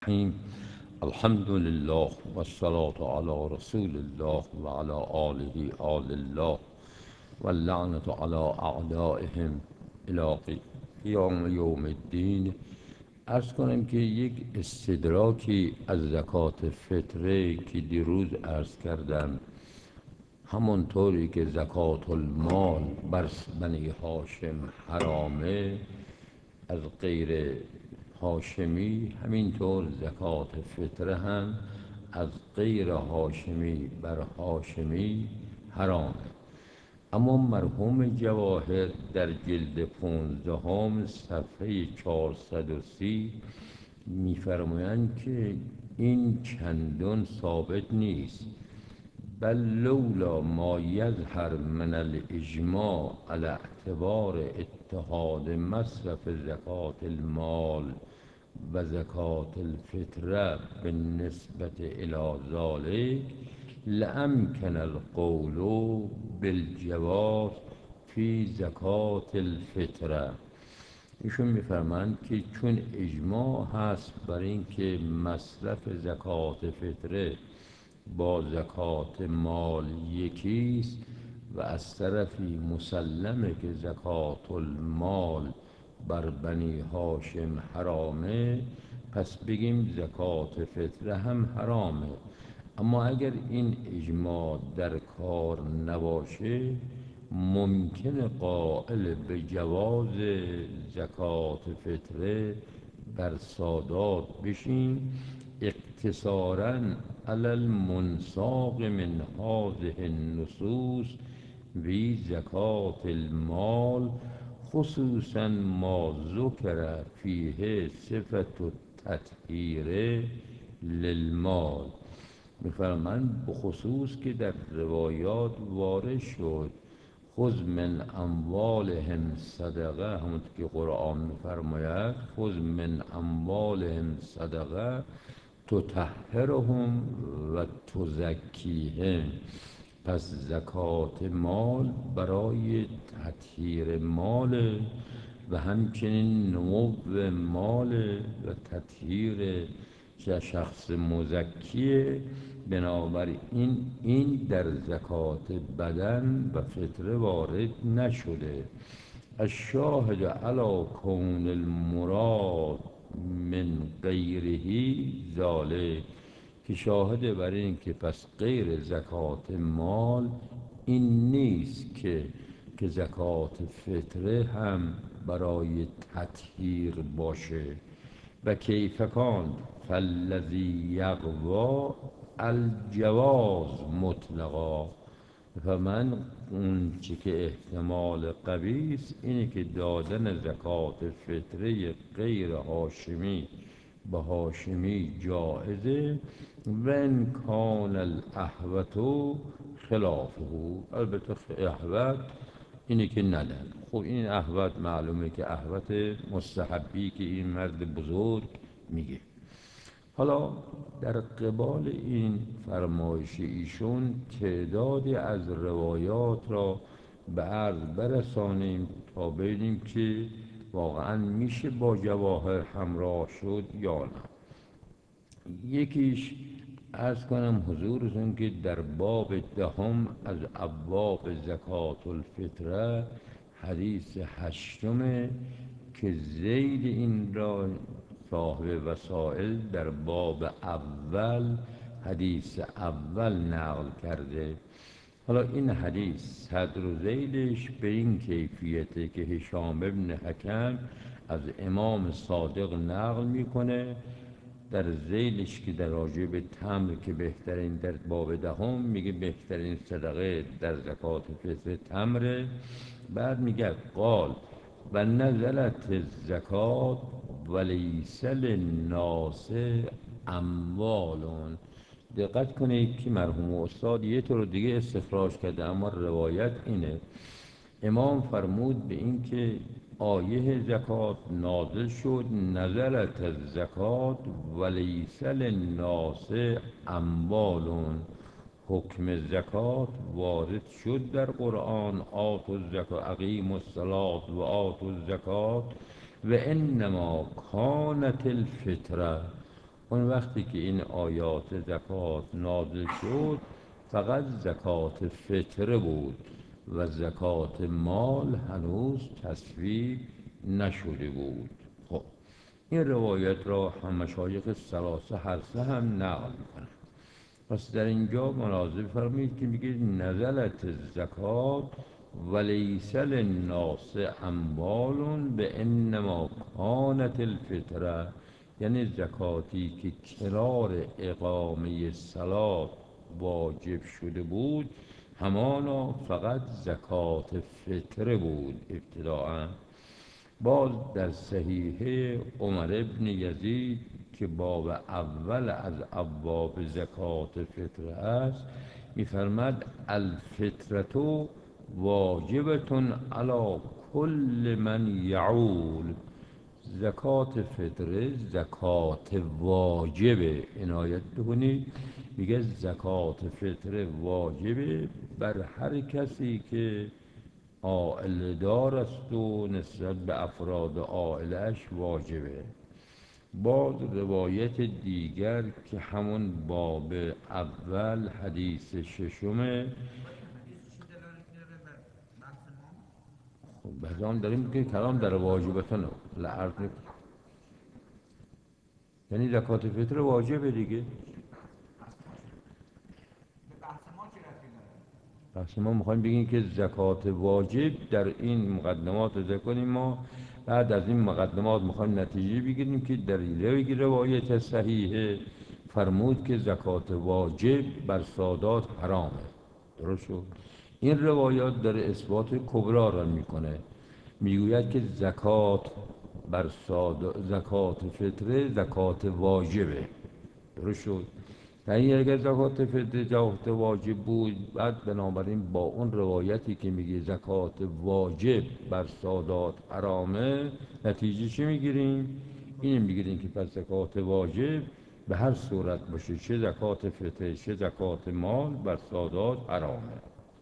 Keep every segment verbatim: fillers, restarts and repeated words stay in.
الرحیم. الحمد لله و الصلاة علی رسول الله و علی آله آل الله و اللعنة علی اعدائهم الی قیام یوم الدین. عرض کنم که یک استدراکی از زکات فطره که دیروز عرض کردم، همونطوری که زکات المال بر بنی هاشم حرامه از غیر هاشمی، همینطور زکات فطره هم از غیر هاشمی بر هاشمی حرامه. اما مرحوم جواهر در جلد پونزدهم صفحه چهارصد و سی میفرمایند که این چندان ثابت نیست، بل لولا ما یظهر من الاجماع على اعتبار اتحاد مصرف زکات المال و زکات الفطره بالنسبة الى ذلك لامکن القول بالجواز فی زکات الفطره. ایشون میفرمایند که چون اجماع هست بر اینکه مصرف زکات فطره با زکات مال یکیست و از طرفی مسلمه که زکات المال بر بنی هاشم حرامه، پس بگیم زکات فطره هم حرامه. اما اگر این اجماع در کار نباشه، ممکن قائل به جواز زکات فطره بر سادات بشیم، اقتصارا علی المنساق من هذه النصوص وی زکات المال، خصوصا ما ذکر فیه صفت التطهیر للمال. میفرمند بخصوص که در روایات وارد شد خذ من اموالهم صدقه، همونطور که قرآن میفرماید خذ من اموالهم صدقه تطهرهم و تزکیهم. پس زکات مال برای تطهیر مال و همچنین نمو مال و تطهیر شخص مزکیه. بنابراین این در زکات بدن و فطره وارد نشده. الشاهد علی کون المراد من غیره ذالک، که شاهد بر این که پس غیر زکات مال این نیست که که زکات فطره هم برای تطهیر باشه. و کیف کان فالذی یقوا الجواز مطلقا. و من اون چی که احتمال قوی است اینه که دادن زکات فطره غیر هاشمی به هاشمی جائزه، و ان کان الاحوط خلافه. البته احوط اینه که ندن. خب این احوط معلومه که احوط مستحبی که این مرد بزرگ میگه. حالا در قبال این فرمایش ایشون تعدادی از روایات را به عرض برسانیم تا ببینیم که واقعا میشه با جواهر همراه شد یا نه. یکیش عرض کنم حضورتون که در باب دهم از ابواب زکات الفطره حدیث هشتمه که زید این را صاحب وسائل در باب اول حدیث اول نقل کرده. حالا این حدیث صدر و ذیلش به این کیفیته که هشام ابن حکم از امام صادق نقل میکنه، در ذیلش که در راجع به تمر که بهترین، در باب دهم میگه بهترین صدقه در زکات فطر تمره. بعد میگه قال و نزلت الزکات ولیس للناس اموالون. دقت کنید که مرحوم استاد یه طور دیگه استخراج کرده، اما روایت اینه. امام فرمود به این که آیه زکات نازل شد، نزلت الزکات ولیس للناس اموالون. حکم زکات وارد شد در قرآن، آت الزکات اقیم الصلاة و آت الزکات و انما کانت الفطره. اون وقتی که این آیات زکات نازل شد فقط زکات فطره بود و زکات مال هنوز تصویب نشده بود. خب این روایت را هم مشایخ سلاسه هر سه هم نقل میکنند. پس در اینجا ملاحظه فرمایید که میگه نزلت زکات ولیس للناس اموال به انما کانت الفطره، یعنی زکاتی که کنار اقامه صلات واجب شده بود همانا فقط زکات فطره بود ابتداء. باز در صحیحه عمر ابن یزید که باب اول از ابواب زکات فطره است میفرماد الفطرة واجبة علی کل من یعول، زکات فطره زکات واجبه. عنایت بکنید میگه زکات فطره واجبه بر هر کسی که عائله دار است و نسبت به افراد عائله‌اش واجبه. باز روایت دیگر که همون باب اول حدیث ششمه، خب بحثان داریم که کلام در واجبتانه لعرض، یعنی زکات فطر واجبه دیگه. پس ما میخوایم بگیم که زکات واجب در این مقدمات ذکر کنیم. ما بعد از این مقدمات میخوایم نتیجه بگیریم که در این روایت صحیحه فرمود که زکات واجب بر سادات حرامه. درست شد؟ این روایات در اثبات کبرا را میکنه، میگوید که زکات بر سادات، زکات فطره زکات واجبه. درست شد؟ یعنی اگر زکات فطره زکات واجب بود، بعد بنابراین با اون روایتی که میگه زکات واجب بر سادات حرامه، نتیجه چی میگیریم؟ این میگیریم که پس زکات واجب به هر صورت باشه، چه زکات فطره چه زکات مال، بر سادات حرامه.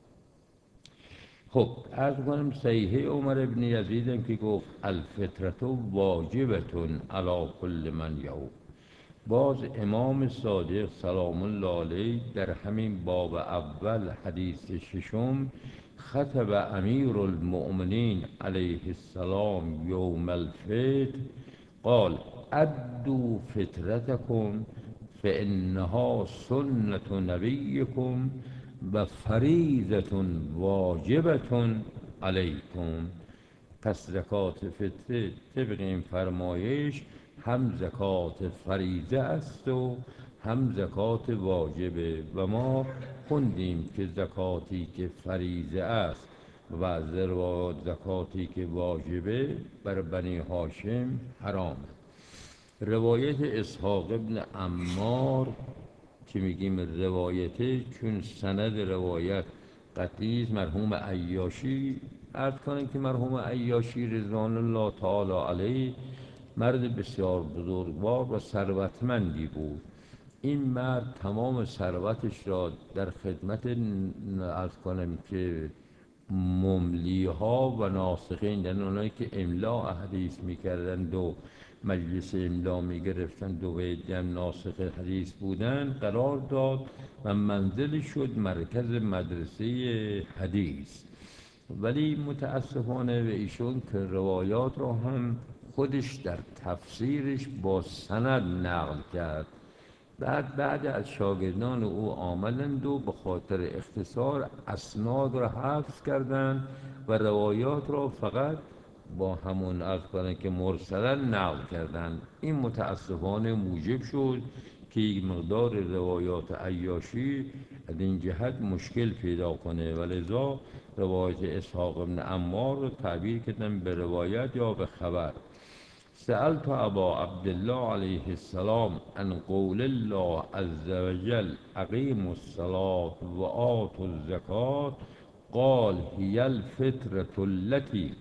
خب عرض کنم صحیحه عمر ابن یزید که گفت الفطرة واجبة علی کل من یعول. باز امام صادق سلام الله علیه در همین باب اول حدیث ششم خطب امیر المؤمنین علیه السلام یوم الفطر قال ادوا فطرتکم فانها سنة نبیکم و فریضة واجبة علیکم. پس زکات فطره طبق این فرمایش هم زکات فریضه است و هم زکات واجبه، و ما خوندیم که زکاتی که فریضه است و زکاتی که واجبه بر بنی هاشم حرامه. روایت اسحاق ابن عمار که میگیم روایته چون سند روایت قطعی مرحوم عیاشی، عرض کنم که مرحوم عیاشی رضوان الله تعالی علیه مرد بسیار بزرگوار و ثروتمندی بود. این مرد تمام ثروتش را در خدمت عرض کنم که مملی ها و ناسخین، یعنی اونایی که املا حدیث میکردند و مجلس املا میگرفتند و هم ناسخ حدیث بودند قرار داد و منزل شد مرکز مدرسه حدیث. ولی متاسفانه به ایشون که روایات را هم خودش در تفسیرش با سند نقل کرد. بعد بعد از شاگردان او آمدند و به خاطر اختصار اسناد را حفظ کردند و روایات را فقط با همون عرض کنند که مرسلا نقل کردند. این متاسفانه موجب شد که یک مقدار روایات عیاشی از این جهت مشکل پیدا کنه، ولذا روایت اسحاق ابن عمار رو تعبیر کردن به روایت یا به خبر. سألت ابا عبدالله علیه السلام عن قول الله عز وجل اقیموا الصلاة و آتوا الزکاة قال هی الفطرة التي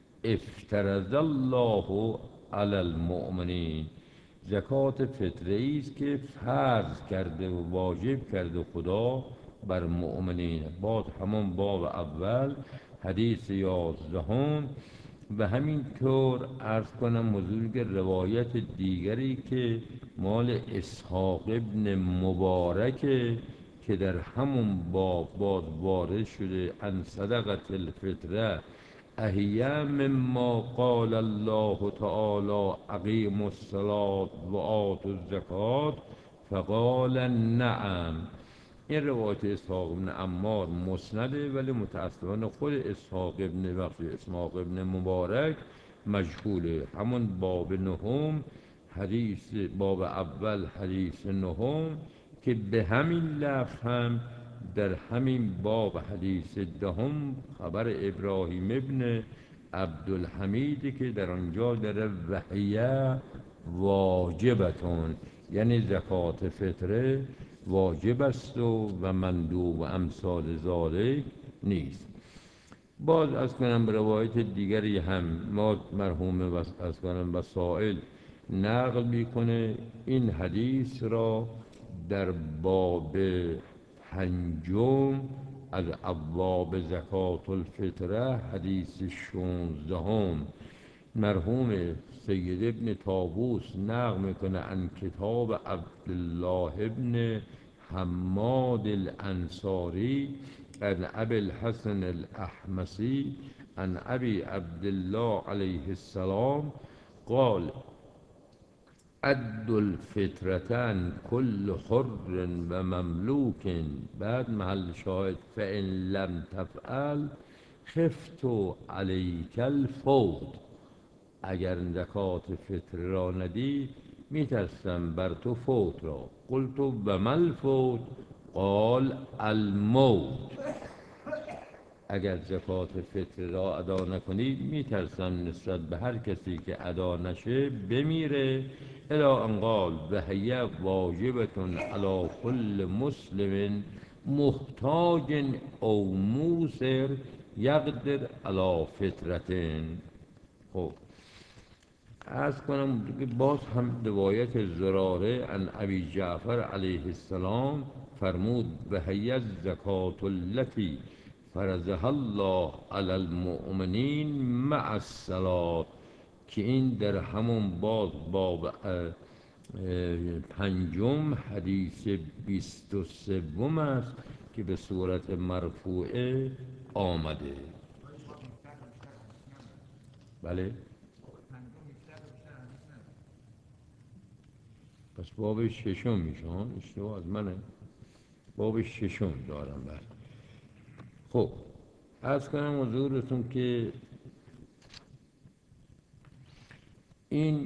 افترض الله علی المؤمنین. زکات فطره است که فرض کرده و واجب کرده خدا بر مؤمنین. باز همون باب اول حدیث یازدهم و همین طور عرض کنم حضور که روایت دیگری که مال اسحاق ابن مبارکه که در همون باب باز وارد شده ان صدقت الفطره احیا مما قال الله تعالی اقیموا الصلاة و آتوا الزکات فقال نعم. این روایت اسحاق ابن عمار مسنده، ولی متأسفانه خود اسحاق ابن وقتی اسحاق ابن مبارک مجهوله. همون باب نهم حدیث باب اول حدیث نهم که به همین لفظ هم در همین باب حدیث دهم خبر ابراهیم ابن عبدالحمید که در آنجا در وحیه واجبتون، یعنی زکات فطره واجب است و و مندوب و امثال ذالک نیست. باز از کنم روایت دیگری هم ما مرحوم از کنم وسائل نقل میکنه این حدیث را در باب پنجم از ابواب زکات الفطره حدیث شانزدهم مرحوم سید ابن طاووس نقل میکنه ان کتاب عبدالله ابن حماد الانصاری ان ابی الحسن الاحمسی ان ابی عبدالله علیه السلام قال عد الفطرتن کل حر و مملوک، بعد محل شاهد فان لم تفعل خفت علیک الفوت، اگر زکات فطر را ندی میترسم بر تو فوت را. قلت و ما الفوت؟ قال الموت، اگر زکات فطر را ادا نکنید میترسم نسبت به هر کسی که ادا نشه بمیره. الی ان قال و هی واجبتون علی کل مسلم محتاج او موسر یقدر علی فطرتین. خب عرض کنم که باز هم روایت زراره ان ابی جعفر علیه السلام فرمود و هی الزکات التي فرضها الله علی المؤمنین مع الصلاة، که این در همون باز باب پنجم حدیث بیست و سوم است که به صورت مرفوعه آمده. بله پس باب ششم میشون، اشتباه از منه، باب ششم دارم. بله خب عرض کنم حضورتون که این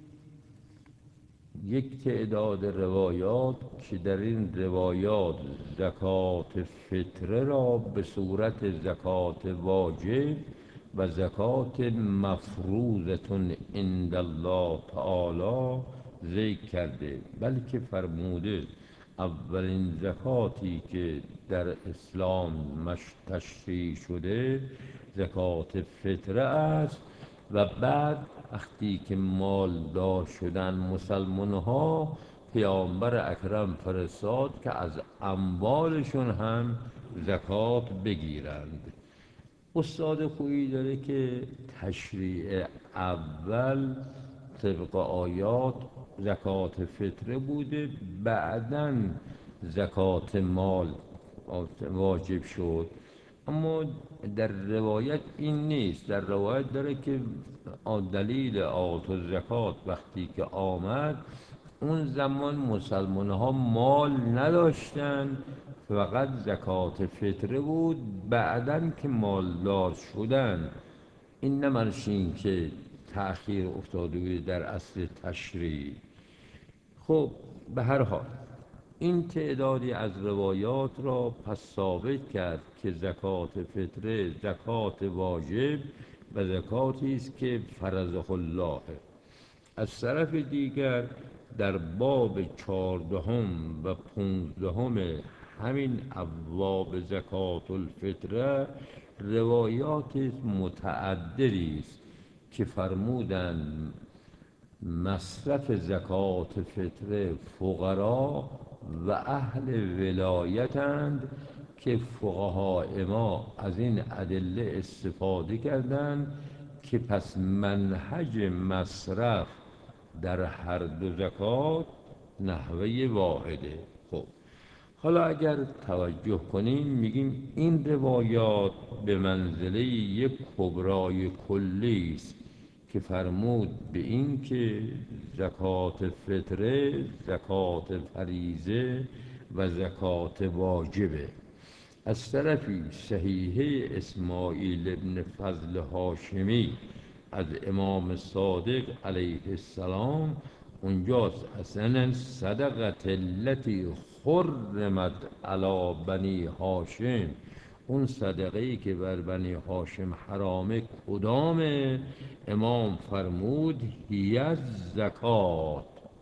یک تعداد روایات که در این روایات زکات فطره را به صورت زکات واجب و زکات مفروضتون عند الله تعالی ذکر کرده، بلکه فرموده اولین زکاتی که در اسلام تشریع شده زکات فطره است و بعد وقتی که مالدار شدن مسلمان ها پیامبر اکرم فرستاد که از اموالشون هم زکات بگیرند. استاد خویی داره که تشریع اول طبق آیات زکات فطره بوده، بعداً زکات مال واجب شد، اما در روایت این نیست. در روایت داره که دلیل آت و زکات وقتی که آمد اون زمان مسلمان ها مال نداشتن، فقط زکات فطره بود، بعداً که مالدار شدن. این نمرشین که تأخیر افتاده بود در اصل تشریع. خب به هر حال این تعدادی از روایات را پس ثابت کرد که زکات فطره زکات واجب و زکاتی است که فرضه الله. از طرف دیگر در باب چهاردهم و پانزدهم همین ابواب زکات الفطره روایات متعددی است که فرمودند مصرف زکات فطره فقرا و اهل ولایتند که فقهای ما از این ادله استفاده کردند که پس منهج مصرف در هر دو زکات نحوه واحده. خب حالا اگر توجه کنیم میگیم این روایات به منزله یک کبرای کلی است که فرمود به این که زکات فطره، زکات فریضه و زکات واجبه. از طرفی صحیحه اسماعیل ابن فضل هاشمی از امام صادق علیه السلام اونجاست اصلا صدقت التي حرمت علی بنی هاشم، اون صدقه ای که بر بنی هاشم حرامه کدامه؟ امام فرمود هی زکات.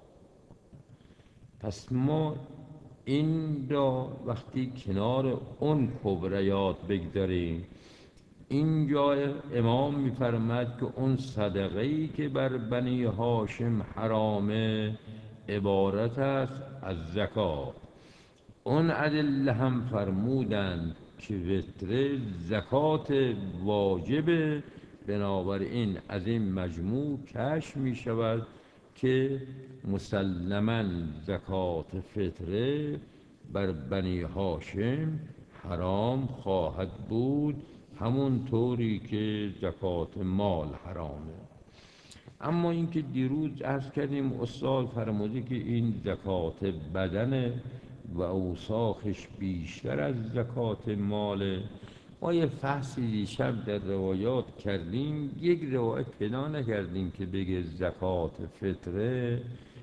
پس ما این را وقتی کنار اون کبریات بگذاریم، اینجا امام میفرماد که اون صدقه ای که بر بنی هاشم حرامه عبارت است از زکات. اون ادله هم فرمودند که فطره زکات واجبه، بنابراین از این مجموع کشف می شود که مسلماً زکات فطره بر بنی هاشم حرام خواهد بود، همون طوری که زکات مال حرامه. اما اینکه دیروز عرض کردیم استاد فرموده که این زکات بدن و اوساخش بیشتر از زکات ماله. ما یه فحصی دیشب در روایات کردیم، یک روایت پیدا نکردیم که بگه زکات فطره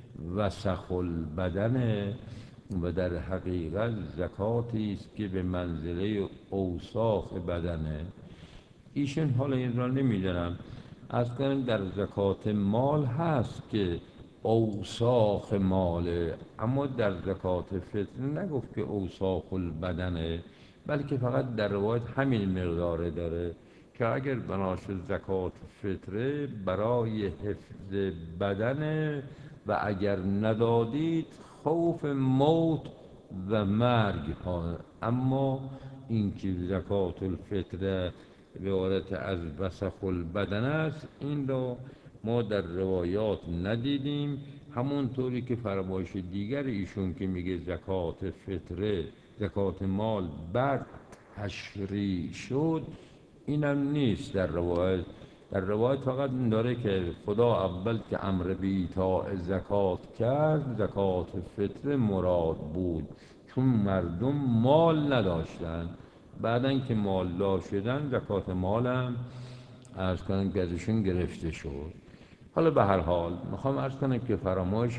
وسخ البدنه و در حقیقت زکاتی است که به منزله اوساخ بدنه. ایشون حالا این را نمیدونم از کنیم در زکات مال هست که اوساخ ماله، اما در زکات فطره نگفت که اوساخ البدنه، بلکه فقط در روایت همین مقداره داره که اگر بناشد زکات فطره برای حفظ بدنه و اگر ندادید خوف موت و مرگ ها. اما اینکه زکات الفطره عبارت از وسخ البدن است، این را ما در روایات ندیدیم. همونطوری که فرمایش دیگر ایشون که میگه زکات فطره زکات مال بعد تشریع شد، اینم نیست در روایت. در روایت فقط این داره که خدا اول که امر به ایتاء زکات کرد زکات فطره مراد بود، چون مردم مال نداشتن، بعدن که مال داشت شدن زکات مالم عرض کنم که ازشون گرفته شد. حالا به هر حال میخوام عرض کنم که فرمایش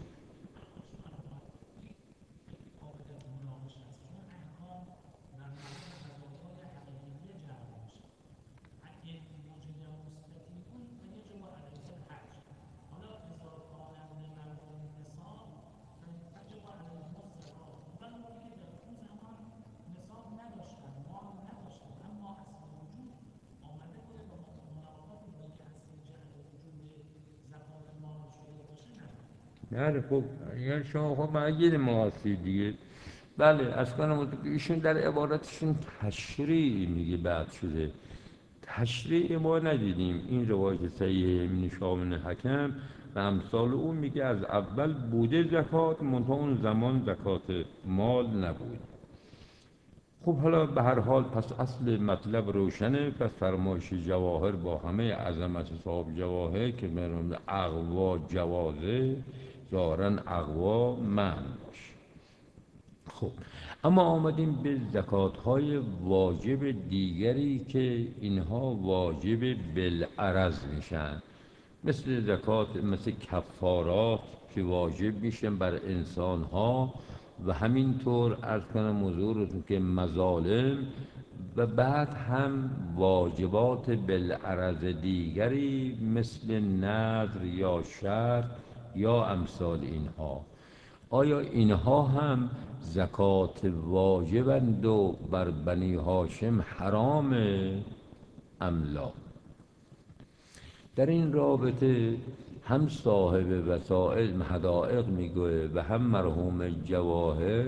بله. خب یعنی شما خب معگیر ما هستید دیگه. بله از کنم ایشون در عبارتشون تشریع میگه بعد شده، تشریع ما ندیدیم. این روایت صحیح ابن شامن حکم و امثال اون میگه از اول بوده زکات، منتها اون زمان زکات مال نبود. خب حالا به هر حال پس اصل مطلب روشنه. پس فرمایش جواهر با همه عظمت صاحب جواهر که مرموم اقوا جوازه ظاهراً اقوا من باشه. خب اما آمدیم به زکات‌های واجب دیگری که اینها واجب بالعرض میشن، مثل زکات، مثل کفارات که واجب میشن بر انسان‌ها و همینطور عرض کنم حضورتون که مظالم، و بعد هم واجبات بالعرض دیگری مثل نذر یا شرط یا امثال اینها. آیا اینها هم زکات واجبند و بر بنی هاشم حرامه ام لا؟ در این رابطه هم صاحب وسائل حدائق میگوه و هم مرحوم جواهر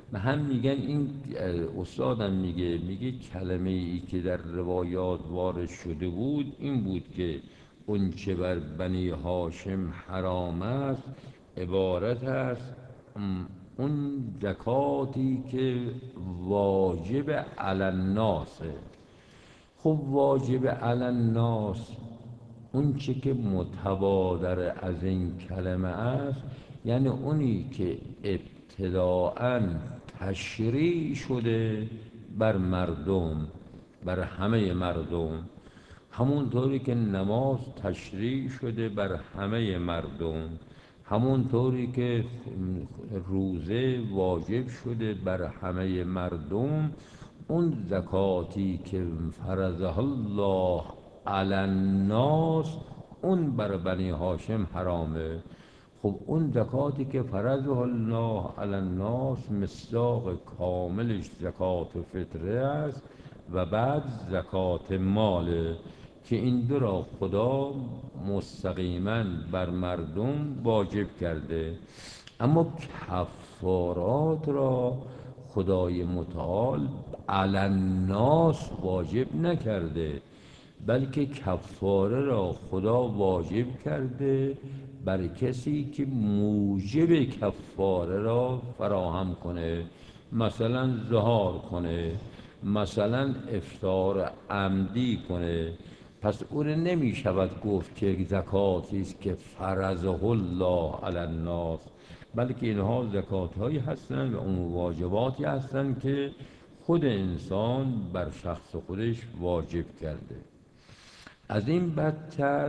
و هم میگن این استادم میگه میگه کلمه ای که در روایات وارد شده بود این بود که اون چه بر بنی هاشم حرام است عبارت است اون زکاتی که واجب علی الناسه. خب واجب علی الناس اون چه که متبادر از این کلمه است، یعنی اونی که ابتداعاً تشریع شده بر مردم، بر همه مردم، همونطوری که نماز تشریع شده بر همه مردم، همونطوری که روزه واجب شده بر همه مردم، اون زکاتی که فرضه الله علی الناس اون بر بنی هاشم حرامه. خب اون زکاتی که فرضه الله علی الناس مصداق کاملش زکات و فطره است و بعد زکات ماله که این دو را خدا مستقیما بر مردم واجب کرده. اما کفارات را خدای متعال علی الناس واجب نکرده، بلکه کفاره را خدا واجب کرده بر کسی که موجب کفاره را فراهم کنه، مثلا ظهار کنه، مثلا افطار عمدی کنه. پس اون نمی شود گفت که زکاتی است که فرضه الله علی الناس، بلکه اینها زکات هایی هستند و اون واجباتی هستند که خود انسان بر شخص خودش واجب کرده. از این بدتر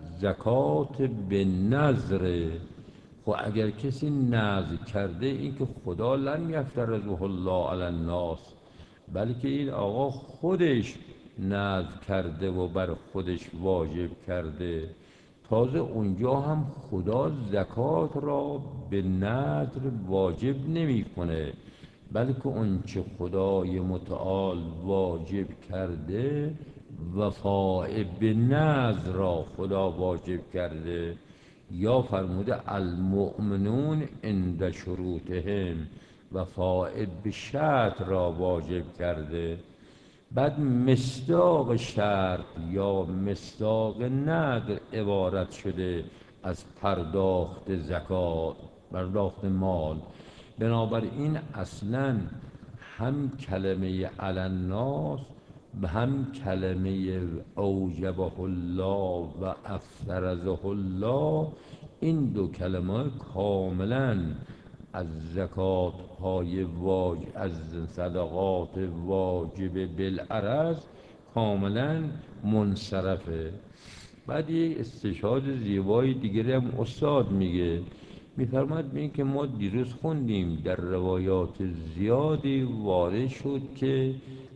زکات به نظر. خب اگر کسی نذر کرده این که خدا لن یفترضه الله علی الناس، بلکه این آقا خودش نذر کرده و بر خودش واجب کرده، تازه اونجا هم خدا زکات را به نذر واجب نمیکنه، بلکه اون چه خدای متعال واجب کرده وفاء به نذر را خدا واجب کرده. یا فرموده المؤمنون عند شروطهم، وفاء به شرط را واجب کرده. بعد مصداق شرط یا مصداق نذر عبارت شده از پرداخت زکات، پرداخت مال. بنابراین اصلا هم کلمه علی الناس و هم کلمه اوجبه الله و افترضه الله، این دو کلمه کاملا از زکات های واجب، از صدقات واجب بالعرض کاملا منصرفه. بعد یه استشهاد زیبای دیگری هم استاد میگه، میفرماد میگه که ما دیروز خوندیم در روایات زیادی وارد شد که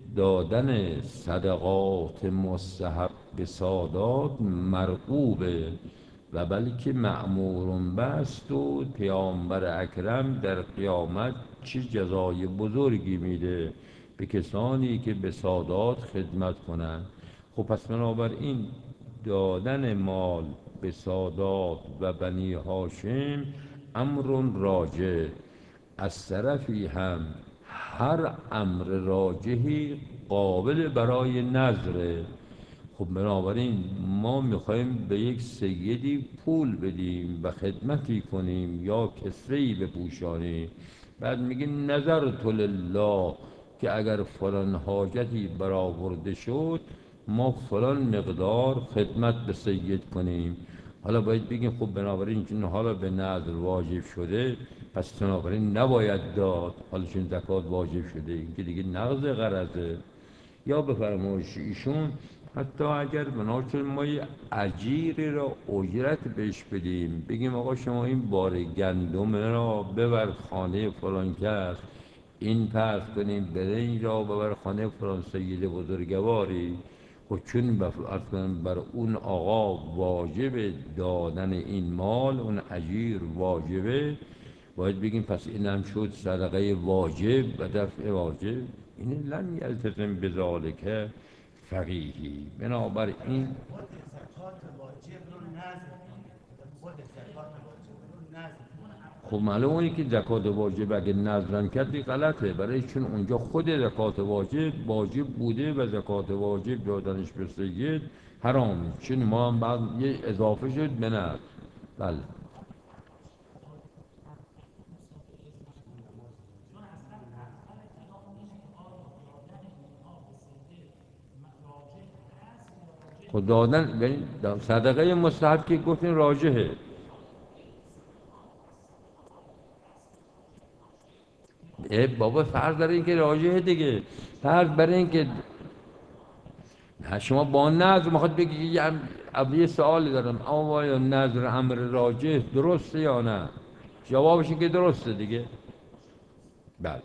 دادن صدقات مستحب به سادات مرغوبه و بلکه مأمور بست و پیامبر اکرم در قیامت چه جزای بزرگی میده به کسانی که به سادات خدمت کنند. خب پس بنابراین دادن مال به سادات و بنی هاشم امر راجع، از طرفی هم هر امر راجحی قابل برای نظره. خب بنابراین ما میخوایم به یک سیدی پول بدیم و خدمتی کنیم یا کسوه‌ای بپوشانیم، بعد میگیم نظرت لله که اگر فلان حاجتی برآورده شد ما فلان مقدار خدمت به سید کنیم. حالا باید بگیم خب بنابراین چون حالا به نظر واجب شده پس بنابراین نباید داد، حالا چون زکات واجب شده این که دیگه نقض قرضه. یا به فرمایش ایشون حتی اگر بنابراین ما یه اجیری را اجرت بهش بدیم، بگیم آقا شما این بار گندم را ببر خانه فلان کس، این پس کنیم بره اینجا ببر خانه فلان سید بزرگواری، و چون بر اون آقا واجب دادن این مال، اون اجیر واجبه، باید بگیم پس این هم شد صدقه واجب و دفع واجب. این لن یلتزم بذالک فقیهی. بنابراین خود زکات واجب رو نذر، خود زکات واجب رو نذر. خب معلومه اونی که زکات واجب اگه نظرم کرد دی غلطه، برای چون اونجا خود زکات واجب واجب بوده و زکات واجب دادنش به سید حرامه، چون ما هم بعد یه اضافه شد به نظر. بله. خود دادن ببین، صدقه مستحب که گفتین راجحه. ای بابا فرض برای اینکه راجحه دیگه، فرض برای اینکه نه شما با نظر میخواد بگی یه ام- اب یه سوالی دارم، اما آیا نظر امر راجح درسته یا نه؟ جوابش این که درسته دیگه. بله.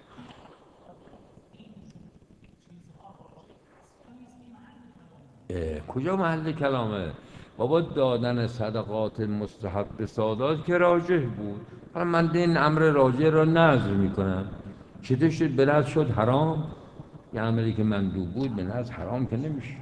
اه، کجا محل کلامه؟ بابا دادن صدقات مستحب به سادات که راجح بود، حالا من این امر راجح را نظر میکنم، چطور شد به نظر شد حرام؟ یه عملی که مندوب بود به نظر حرام که نمیشه.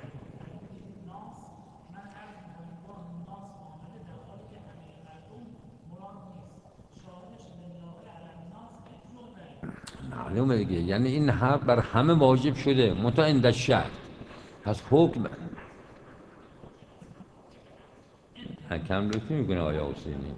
معلومه دیگه، یعنی این حق بر همه واجب شده منتها این در شرط. پس حکم حکم لطفی میکنه آیا حسینی.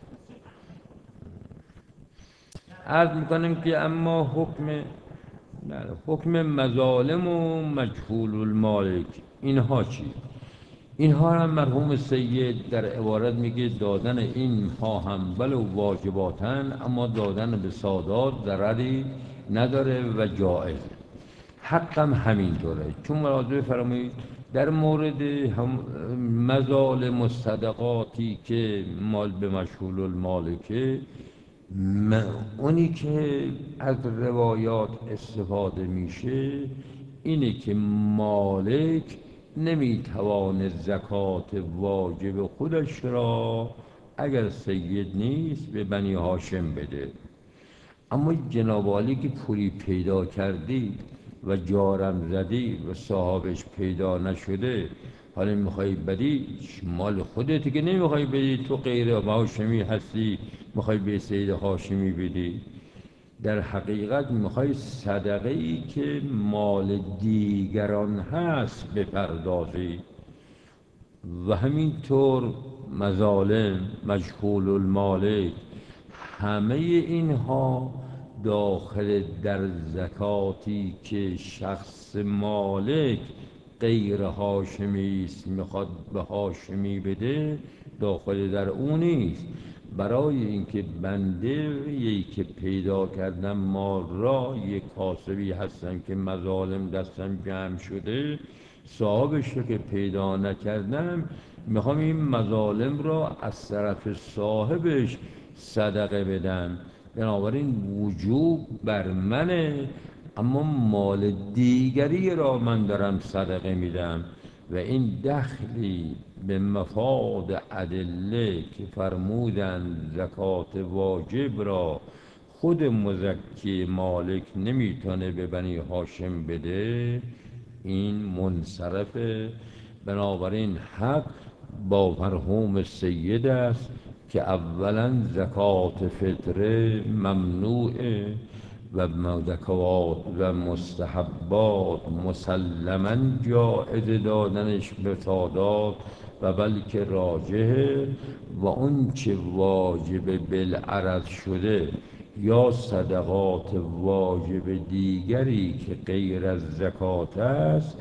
عرض میکنم که اما حکم، بله، حکم مظالم و مجهول المالک اینها چی؟ اینها هم مرحوم سید در عبارت میگه دادن اینها هم ولو واجباتن، اما دادن به سادات ضرری نداره و جایز. حقم همینطوره، چون مراجعه فرمایید در مورد هم مظالم و صدقاتی که مال به مشغول المالکه، م- اونی که از روایات استفاده میشه اینه که مالک نمیتوانه زکات واجب خودش را اگر سید نیست به بنی هاشم بده. اما جناب عالی که پولی پیدا کردی و جارم زدی و صاحبش پیدا نشده، حالا میخوای بدی، مال خودتی که نمیخوای بدی، تو غیر هاشمی هستی میخوای به سید هاشمی بدی، در حقیقت میخوای صدقه ای که مال دیگران هست بپردازی. و همینطور مظالم مجهول المالک، همه اینها داخل در زکاتی که شخص مالک غیر هاشمی است میخواد به هاشمی بده، داخل در اون نیست. برای اینکه بنده یکی که پیدا کردم مال را، یک کاسبی هستم که مظالم دستم جمع شده، صاحبش رو که پیدا نکردم، میخوام این مظالم را از طرف صاحبش صدقه بدم، بنابراین وجوب بر منه، اما مال دیگری را من دارم صدقه میدم. و این دخلی به مفاد ادله که فرمودند زکات واجب را خود مزکی مالک نمیتونه به بنی هاشم بده، این منصرفه. بنابراین حق با مرحوم سید است که اولا زکات فطره ممنوعه و زکوات و مستحبات مسلما جایز دادنش به سادات و بلکه راجحه، و اون چه واجب بالعرض شده یا صدقات واجب دیگری که غیر از زکات است،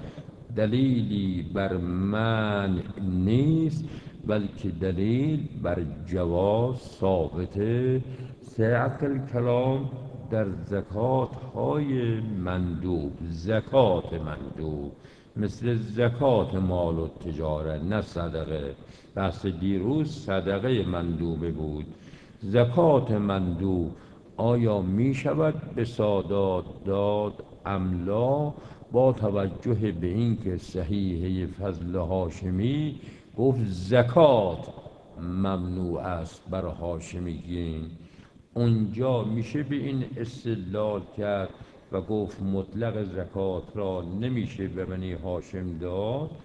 دلیلی بر منع نیست بلکه دلیل بر جواز ثابته. سعت الکلام در زکات های مندوب، زکات مندوب مثل زکات مال و تجارت، نه صدقه. بحث دیروز صدقه مندوبه بود. زکات مندوب آیا می شود به سادات داد ام لا؟ با توجه به اینکه صحیحه فضل هاشمی گفت زکات ممنوع است بر هاشمیین، اونجا میشه به این استدلال کرد و گفت مطلق زکات را نمیشه به بنی هاشم داد،